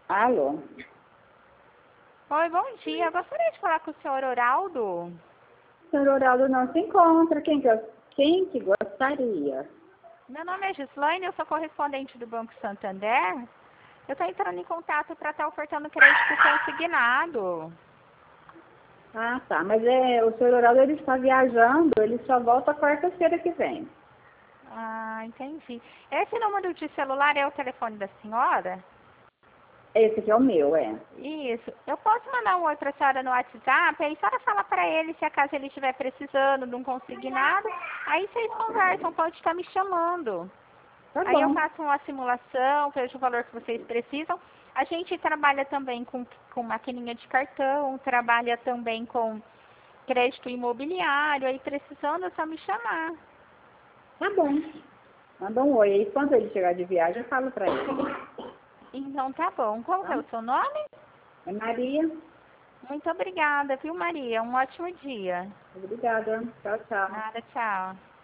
Alô? Oi, bom dia. Eu gostaria de falar com o senhor Oraldo. O senhor Oraldo não se encontra. Quem que gostaria? Meu nome é Gislaine, eu sou correspondente do Banco Santander. Eu estou entrando em contato para estar ofertando crédito consignado. Ah, tá. Mas o senhor Oraldo ele está viajando, ele só volta quarta-feira que vem. Ah, entendi. Esse número de celular é o telefone da senhora? Esse aqui é o meu, é. Isso. Eu posso mandar um oi para a senhora no WhatsApp, aí a senhora fala para ele se acaso ele estiver precisando de um consignado, aí vocês conversam, pode estar me chamando. Tá Aí eu bom. faço uma simulação, vejo o valor que vocês precisam. A gente trabalha também com maquininha de cartão, trabalha também com crédito imobiliário, aí precisando é só me chamar. Tá bom. Manda um oi aí. Quando ele chegar de viagem, eu falo pra ele. Então tá bom. Qual que é Tá? o seu nome? É Maria. Muito obrigada, viu, Maria? Um ótimo dia. Obrigada. Tchau, tchau. Nada, tchau.